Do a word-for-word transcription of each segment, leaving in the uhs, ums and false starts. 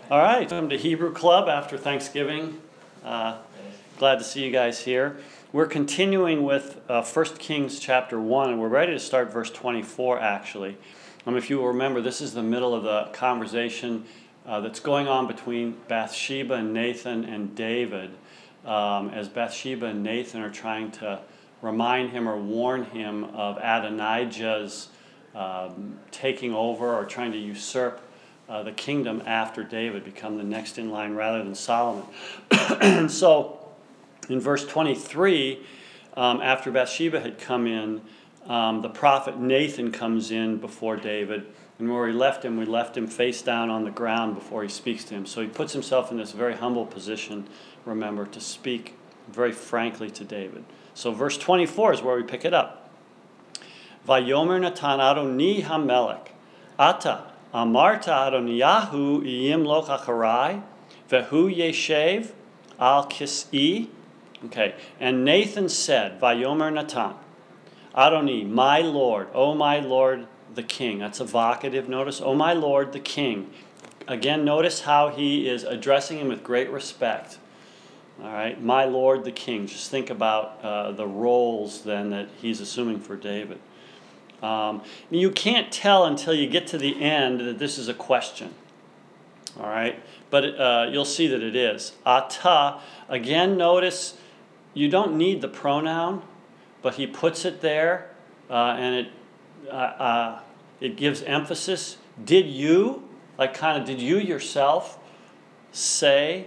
All right, welcome to Hebrew Club after Thanksgiving. Uh, glad to see you guys here. We're continuing with uh, First Kings chapter one, and we're ready to start verse twenty-four, actually. Um, if you will remember, this is the middle of the conversation uh, that's going on between Bathsheba and Nathan and David, um, as Bathsheba and Nathan are trying to remind him or warn him of Adonijah's um, taking over or trying to usurp Uh, the kingdom after David, become the next in line rather than Solomon. And so in verse twenty-three, um, after Bathsheba had come in, um, the prophet Nathan comes in before David. And where we left him, we left him face down on the ground before he speaks to him. So he puts himself in this very humble position, remember, to speak very frankly to David. So verse twenty-four is where we pick it up. Vayomer Natan Adoni Hamelech, Ata Amarta Adoniyahu yimloch acharai, vehu yeshev al kis'i. Okay, and Nathan said, Vayomer Natan, Adoni, my Lord, O my Lord the King. That's evocative. Notice, O my Lord the King. Again, notice how he is addressing him with great respect. All right, my Lord the King. Just think about uh, the roles then that he's assuming for David. Um, you can't tell until you get to the end that this is a question. All right? But uh, you'll see that it is. Ata, again, notice you don't need the pronoun, but he puts it there, uh, and it uh, uh, it gives emphasis. Did you, like kind of, did you yourself say,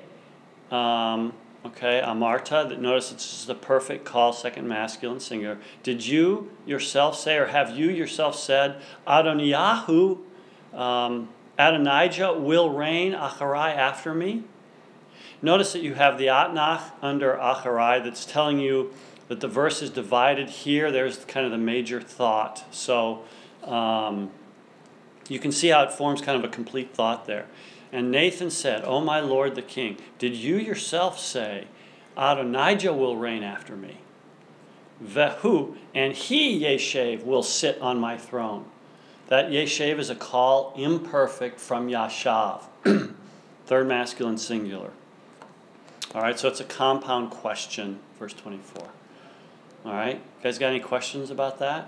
um, okay, amarta, that notice it's the perfect call, second masculine singular. Did you yourself say, or have you yourself said, Adoniyahu, um, Adonijah will reign acharai after me? Notice that you have the atnach under acharai that's telling you that the verse is divided here. There's kind of the major thought. So um, you can see how it forms kind of a complete thought there. And Nathan said, O my Lord the King, did you yourself say, Adonijah will reign after me? Vehu, and he, Yeshev, will sit on my throne. That Yeshev is a call imperfect from Yashav. Third masculine singular. All right, so it's a compound question, verse twenty-four. All right, you guys got any questions about that?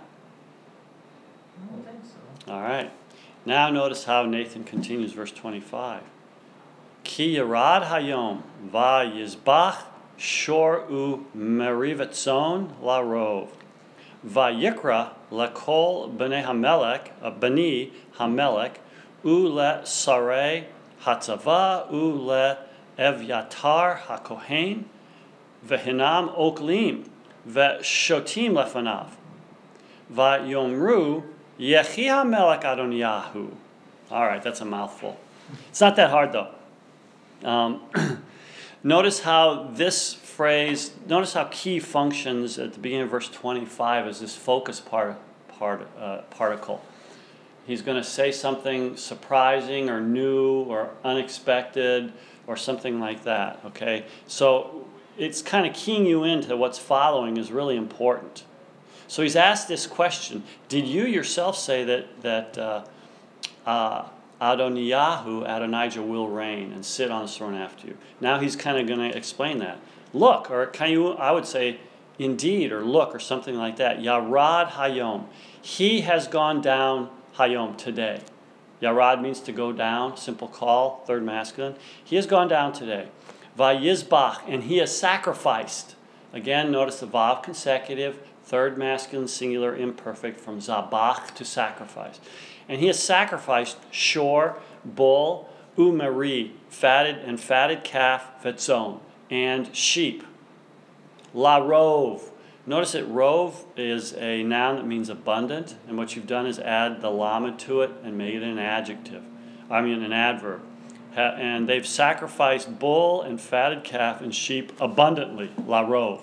I don't think so. All right. Now notice how Nathan continues, verse twenty-five. Ki yarad hayom va yizbach shor u merivatzon la rov va yikra lakol bnei hamelech bani hamelech u le sarei hatzava u le evyatar hakohen vehinam oklim veshotim lefanav va yomru Yechi HaMelech Adoniyahu. All right, that's a mouthful. It's not that hard, though. Um, notice how this phrase, notice how key functions at the beginning of verse twenty-five as this focus part, part, uh, particle. He's going to say something surprising or new or unexpected or something like that, okay? So it's kind of keying you into what's following is really important. So he's asked this question, did you yourself say that, that uh, uh, Adoniyahu, Adonijah, will reign and sit on the throne after you? Now he's kind of going to explain that. Look, or can you, I would say, indeed, or look, or something like that. Yarad Hayom. He has gone down Hayom today. Yarad means to go down, simple call, third masculine. He has gone down today. Vayizbach, and he has sacrificed. Again, notice the Vav consecutive, third masculine singular imperfect from zabach to sacrifice. And he has sacrificed shor, bull, umeri, fatted and fatted calf, vetzon, and sheep. La rov. Notice that rov is a noun that means abundant, and what you've done is add the lamed to it and made it an adjective. I mean an adverb. And they've sacrificed bull and fatted calf and sheep abundantly. La rov.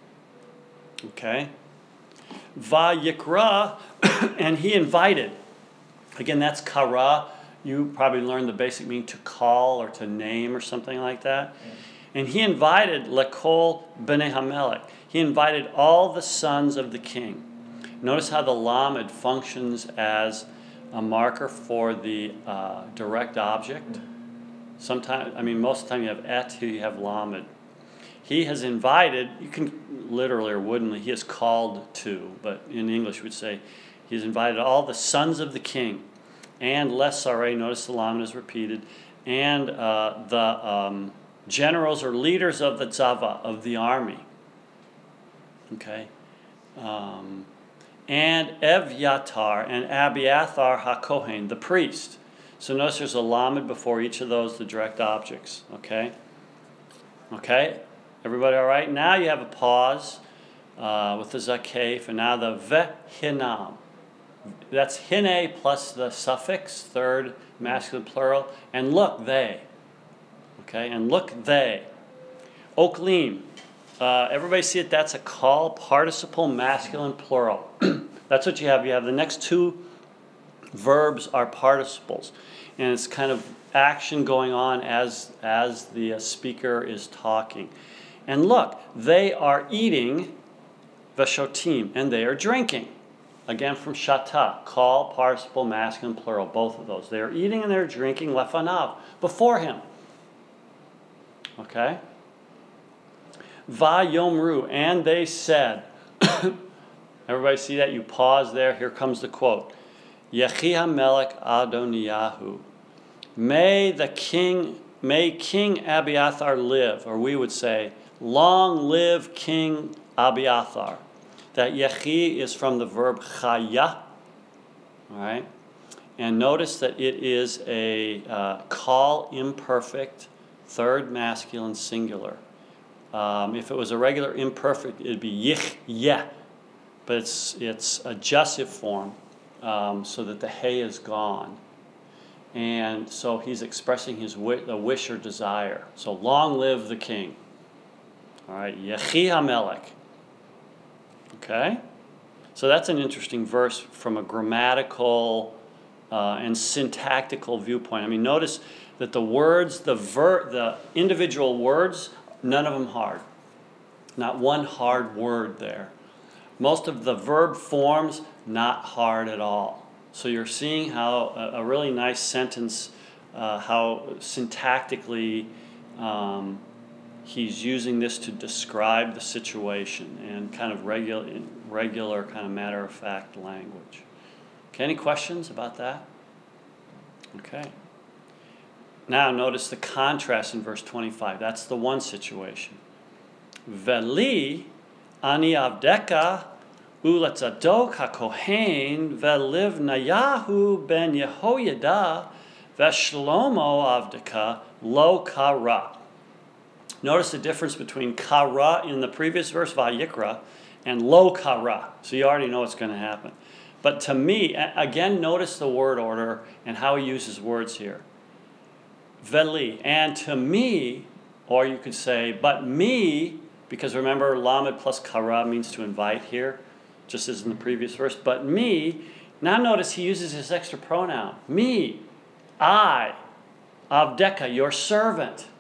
Okay? Va yikra, and he invited. Again, that's kara. You probably learned the basic meaning to call or to name or something like that. Yeah. And he invited lekol bnei hamelech. He invited all the sons of the king. Notice how the lamed functions as a marker for the uh, direct object. Sometimes, I mean, most of the time you have et, here you have lamed. He has invited, you can literally or woodenly, he is called to, but in English we'd say, he has invited all the sons of the king, and les saray, notice the lamed is repeated, and uh, the um, generals or leaders of the tzava, of the army. Okay? Um, and Evyatar and Abiathar HaKohen, the priest. So notice there's a lamed before each of those, the direct objects. Okay? Okay? Everybody all right? Now you have a pause uh, with the zakef, and now the vehinam. That's hine plus the suffix, third masculine plural. And look, they. Okay? And look, they. Oklim. Uh, everybody see it? That's a call, participle, masculine, plural. That's what you have. You have the next two verbs are participles. And it's kind of action going on as, as the uh, speaker is talking. And look, they are eating, veshotim, and they are drinking. Again from shata, call, participle, masculine, plural, both of those. They are eating and they're drinking lefanav, before him. Okay? Vayomru, and they said. Everybody see that? You pause there. Here comes the quote. Yechi HaMelech Adoniyahu. May the king, may King Abiathar live, or we would say, long live King Abiathar. That Yechi is from the verb chaya. All right? And notice that it is a uh, call imperfect, third masculine singular. Um, if it was a regular imperfect, it'd be yich yeh, but it's it's a jussive form, um, so that the hey is gone, and so he's expressing his wi- a wish or desire. So long live the king. All right, Yechi HaMelech. Okay, so that's an interesting verse from a grammatical uh, and syntactical viewpoint. I mean, notice that the words, the ver- the individual words. None of them hard. Not one hard word there. Most of the verb forms, not hard at all. So you're seeing how a, a really nice sentence, uh, how syntactically um, he's using this to describe the situation and kind of regular, regular kind of matter-of-fact language. Okay, any questions about that? Okay. Now notice the contrast in verse twenty-five. That's the one situation. Veli ani avdeka uletzadok hakohen veliv nayahu ben Yehoyada veshlomo avdeka lo kara. Notice the difference between kara in the previous verse, vayikra, and lo kara. So you already know what's going to happen. But to me, again, notice the word order and how he uses words here. Veli, and to me, or you could say, but me, because remember, lamed plus kara means to invite here, just as in the previous verse, but me, now notice he uses his extra pronoun, me, I, avdeka, your servant.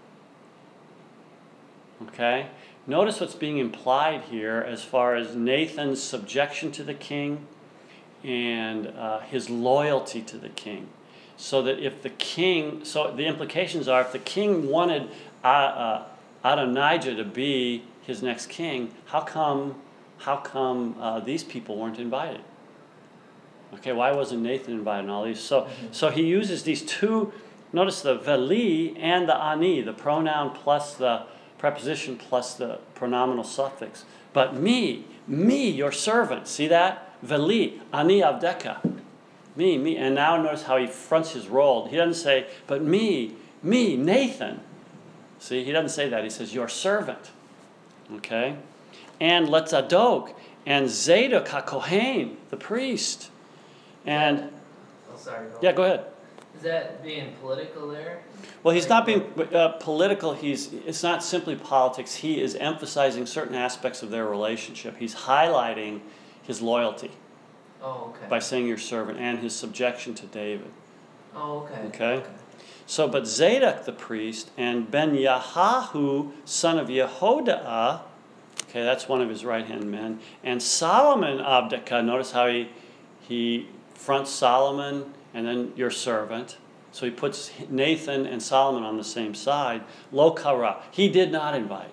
Okay? Notice what's being implied here as far as Nathan's subjection to the king and uh, his loyalty to the king. So that if the king, so the implications are, if the king wanted uh, uh, Adonijah to be his next king, how come, how come uh, these people weren't invited? Okay, why wasn't Nathan invited and all these? So, mm-hmm. so he uses these two. Notice the veli and the ani, the pronoun plus the preposition plus the pronominal suffix. But me, me, your servant. See that? Veli, ani avdeka. Me, me. And now notice how he fronts his role. He doesn't say, but me, me, Nathan. See, he doesn't say that. He says, your servant. Okay? And Letzadok, and Zadok HaKohen, the priest. And, oh, sorry. yeah, go ahead. Is that being political there? Well, he's not being uh, political. He's, it's not simply politics. He is emphasizing certain aspects of their relationship. He's highlighting his loyalty. Oh, okay. By saying your servant and his subjection to David. Oh, okay. Okay? okay. So, but Zadok the priest and Ben Yahahu, son of Yehodah, okay, that's one of his right-hand men, and Solomon Abdekah, notice how he, he fronts Solomon and then your servant. So he puts Nathan and Solomon on the same side. Lo kara. He did not invite.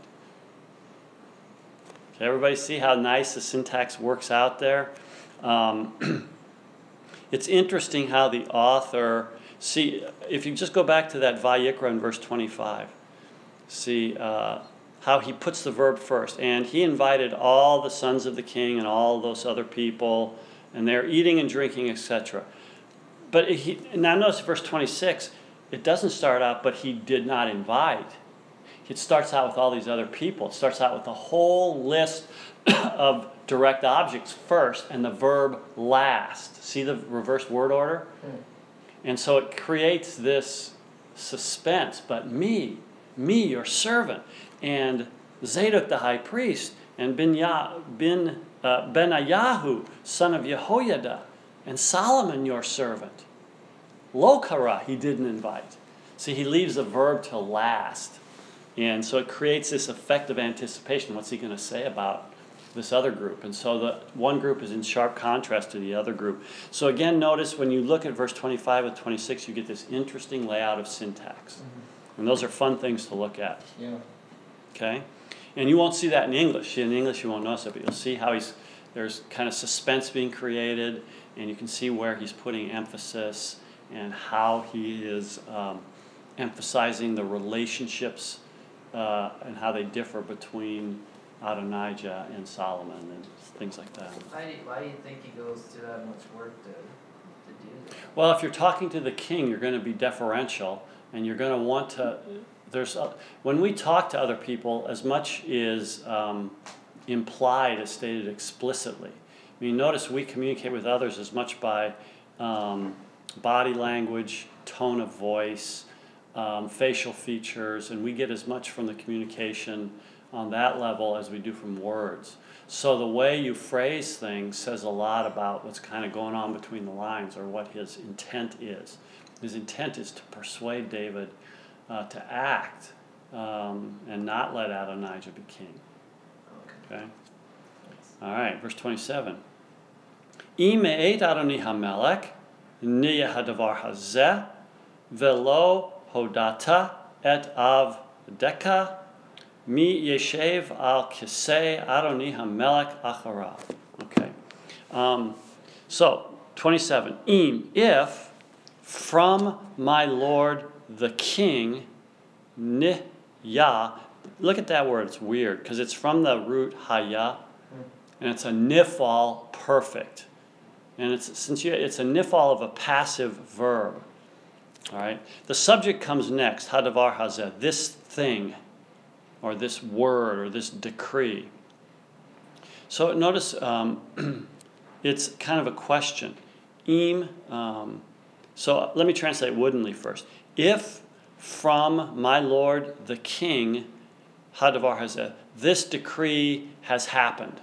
Okay, everybody see how nice the syntax works out there? Um, it's interesting how the author, see, if you just go back to that Vayikra in verse twenty-five, see uh, how he puts the verb first. And he invited all the sons of the king and all those other people, and they're eating and drinking, et cetera. But he, now notice verse twenty-six, it doesn't start out, but he did not invite. It starts out with all these other people. It starts out with a whole list of direct objects first and the verb last. See the reverse word order? Mm. And so it creates this suspense. But me, me, your servant, and Zadok the high priest, and Ben, ya, ben, uh, Benayahu, son of Jehoiada, and Solomon, your servant. Lo kara, he didn't invite. See, he leaves the verb to last. And so it creates this effect of anticipation. What's he going to say about this other group? And so the one group is in sharp contrast to the other group. So again, notice when you look at verse twenty-five and twenty-six, you get this interesting layout of syntax. Mm-hmm. And those are fun things to look at. Yeah. Okay? And you won't see that in English. In English, you won't notice it, but you'll see how he's there's kind of suspense being created, and you can see where he's putting emphasis and how he is um, emphasizing the relationships Uh, and how they differ between Adonijah and Solomon and things like that. Why, why do you think he goes through that much work to, to do that? Well, if you're talking to the king, you're going to be deferential, and you're going to want to. There's a, when we talk to other people, as much is um, implied as stated explicitly. I mean, notice we communicate with others as much by um, body language, tone of voice, Um, facial features, and we get as much from the communication on that level as we do from words. So the way you phrase things says a lot about what's kind of going on between the lines, or what his intent is. His intent is to persuade David uh, to act um, and not let Adonijah be king. Okay? All right, verse twenty-seven. Im me'et Adoni hamelech niyeh hadavar hazeh velo hodata et avdeka mi yeshev al kisei Adoni hamelech acharav. Okay. Um, so, twenty-seven. Im, if from my Lord the king, niyah, look at that word, it's weird, because it's from the root haya, and it's a nifal perfect. And it's since you, it's a nifal of a passive verb. All right. The subject comes next, hadavar hazeh, this thing, or this word, or this decree. So notice um, it's kind of a question. Im. Um, so let me translate woodenly first. If from my Lord the king, hadavar hazeh, this decree has happened.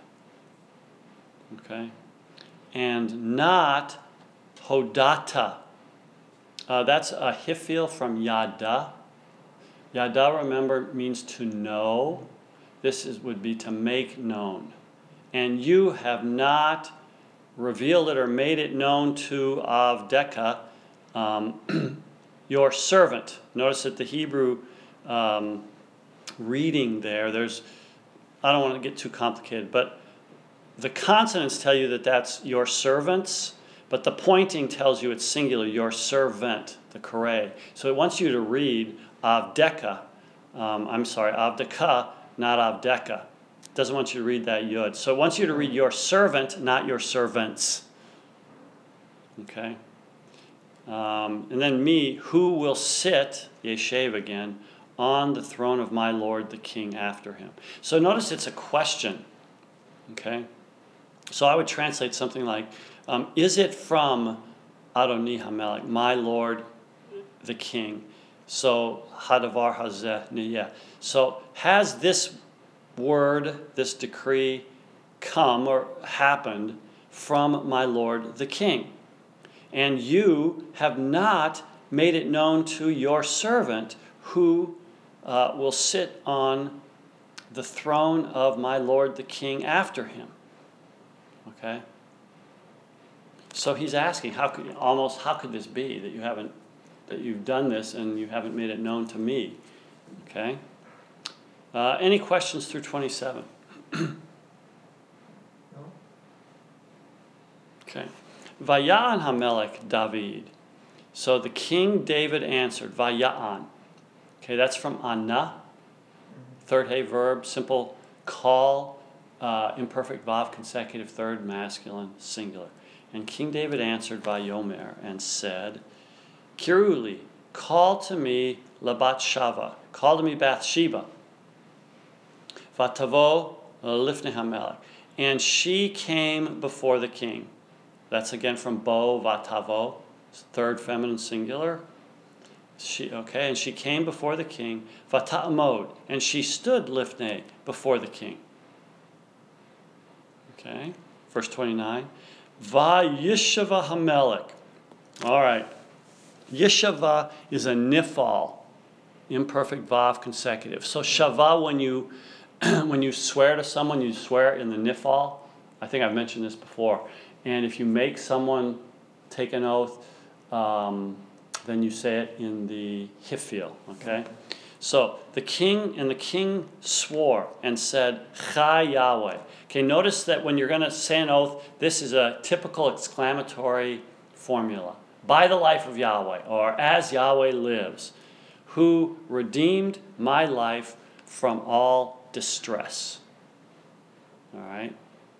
Okay, and not hodata. Uh, that's a hifil from yada. Yada, remember, means to know. This is, would be to make known. And you have not revealed it or made it known to Avdeka, um, your servant. Notice that the Hebrew um, reading there, there's, I don't want to get too complicated, but the consonants tell you that that's your servants, but the pointing tells you it's singular, your servant, the kare. So it wants you to read Avdeka, um, I'm sorry, Avdeka, not Avdeka. It doesn't want you to read that yud. So it wants you to read your servant, not your servants. Okay? Um, and then me, who will sit, Yeshev again, on the throne of my Lord the king after him. So notice it's a question. Okay? So I would translate something like, um, is it from Adoni hamelech, my Lord the king? So, hadavar hazeh niyeh. So, has this word, this decree, come or happened from my Lord the king? And you have not made it known to your servant who uh, will sit on the throne of my Lord the king after him. Okay? So he's asking, how could almost how could this be that you haven't that you've done this and you haven't made it known to me. Okay? Uh, any questions through twenty-seven? No? Okay. Vaya'an Hamelech David. So the king David answered, Vaya'an. Okay, that's from Anna. Third hey verb, simple call, uh, imperfect vav, consecutive third, masculine, singular. And King David answered Vayomer and said, Kiruli, call to me Labat Shava, call to me Bathsheba. Vatavo Lifnei Hamelech. And she came before the king. That's again from Bo, Vatavo, third feminine singular. She, okay, and she came before the king, Vata'amod, and she stood Lifnei before the king. Okay, verse twenty-nine. Vayishava Hamelech. All right, Yishava is a nifal, imperfect vav consecutive. So shava, when you when you swear to someone, you swear in the nifal. I think I've mentioned this before. And if you make someone take an oath, um, then you say it in the hifil, okay? So the king, and the king swore and said, Chai Yahweh. Okay, notice that when you're going to say an oath, this is a typical exclamatory formula. By the life of Yahweh, or as Yahweh lives, who redeemed my life from all distress. All right?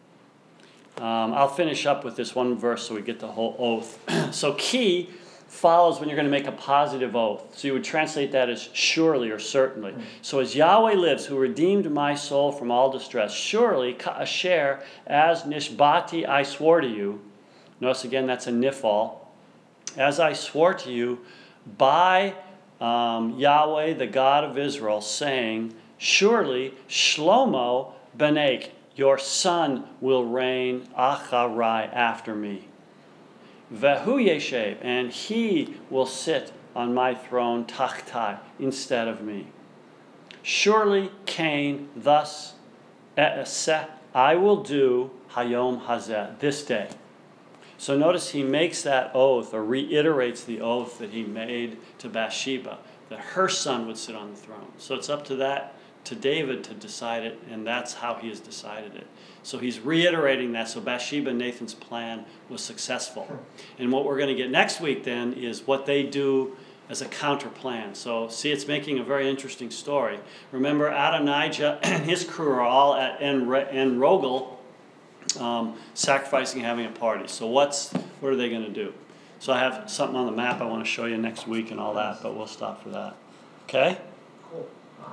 Um, I'll finish up with this one verse so we get the whole oath. So ki follows when you're going to make a positive oath. So you would translate that as surely or certainly. Mm-hmm. So as Yahweh lives, who redeemed my soul from all distress, surely, ka'asher, as nishbati, I swore to you. Notice again, that's a nifal. As I swore to you by um, Yahweh, the God of Israel, saying, surely Shlomo Benek, your son will reign acharai, after me. Vehu yeshev, and he will sit on my throne tachtai, instead of me. Surely Cain, thus e'eseh, I will do hayom hazeh, this day. So notice he makes that oath, or reiterates the oath that he made to Bathsheba, that her son would sit on the throne. So it's up to that, to David to decide it, and that's how he has decided it. So he's reiterating that, so Bathsheba and Nathan's plan was successful. And what we're going to get next week then is what they do as a counter plan. So see, it's making a very interesting story. Remember, Adonijah and his crew are all at En Rogel, um, sacrificing and having a party. So what's what are they going to do? So I have something on the map I want to show you next week and all that, but we'll stop for that. Okay? Cool.